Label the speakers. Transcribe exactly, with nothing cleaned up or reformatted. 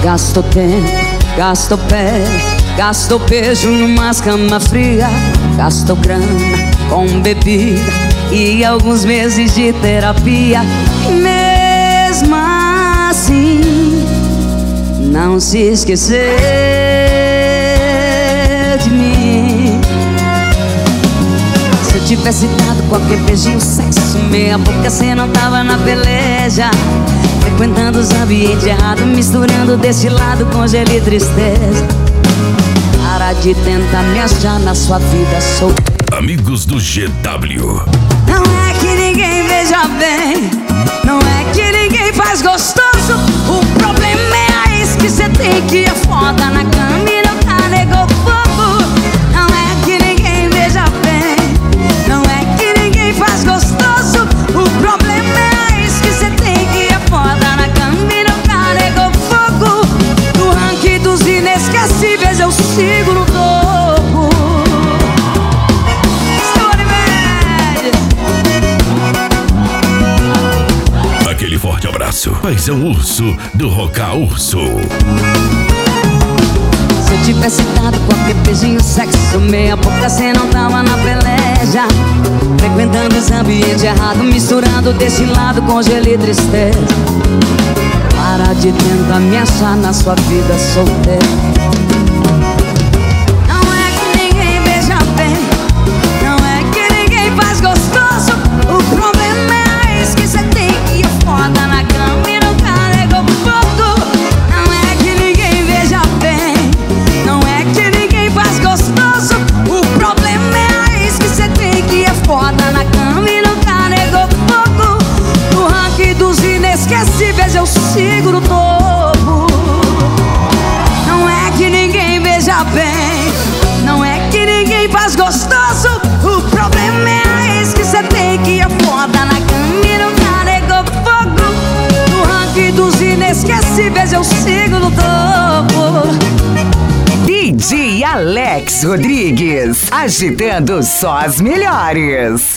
Speaker 1: Gasto tempo, gasto pele, gasto beijo numa cama fria, gasto grana com bebida e alguns meses de terapia. Mesmo assim, não se esquecer de mim. Se eu tivesse dado qualquer beijinho, sexo, meia boca, cê não tava na peleja, frequentando os ambientes errados, misturando desse lado com gelo e tristeza. Para de tentar me achar na sua vida solteira.
Speaker 2: Amigos do G W.
Speaker 1: Não é que ninguém veja bem, não é que ninguém faz gostoso. O problema é a ex que cê tem, que é foda na cama e não tá negou fogo. Não é que ninguém veja bem, não é que ninguém faz gostoso. O problema é a ex que cê tem, que é foda na cama e não tá negou fogo. No ranking dos inesquecíveis eu sigo no topo.
Speaker 2: Aquele forte abraço. Paizão Urso do Roca Urso.
Speaker 1: Se eu tivesse dado qualquer beijinho, sexo, meia boca, cê não tava na peleja, frequentando os ambientes errados, misturando desse lado com gelo e tristeza. Para de tentar me achar na sua vida solteira. Não é que ninguém beija bem, não é que ninguém faz gostoso. O problema é a ex que cê tem, que é foda na cama e não carregou fogo. Não é que ninguém veja bem, não é que ninguém faz gostoso. O problema é a ex que cê tem, que é foda na cama e não carregou fogo. No ranking dos inesquecíveis eu sigo no topo. Não é que ninguém veja bem, não é que ninguém faz gostoso. O problema é a ex que cê tem, que é foda na cama e não carregou fogo. No ranking dos inesquecíveis eu sigo no topo.
Speaker 3: D J Alex Rodrigues, agitando só as melhores.